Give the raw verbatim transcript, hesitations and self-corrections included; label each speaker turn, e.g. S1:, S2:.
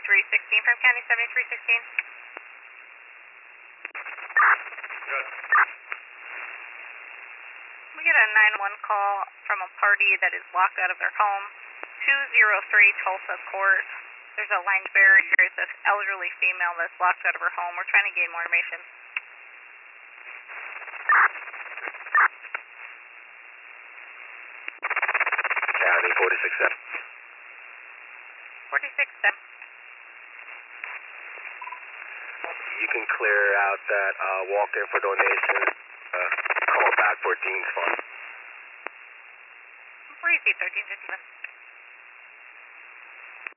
S1: seventy-three sixteen from County seventy-three sixteen.
S2: Good.
S1: We get a nine one one call from a party that is locked out of their home. two oh three Tulsa Court. There's a language barrier. It's an elderly female that's locked out of her home. We're trying to gain more information.
S2: County forty-six seven.
S1: forty-six seven.
S2: You can clear out that uh, walk-in for donation. Uh, call back for Dean's Fund.
S1: Where you see thirteen fifty-one?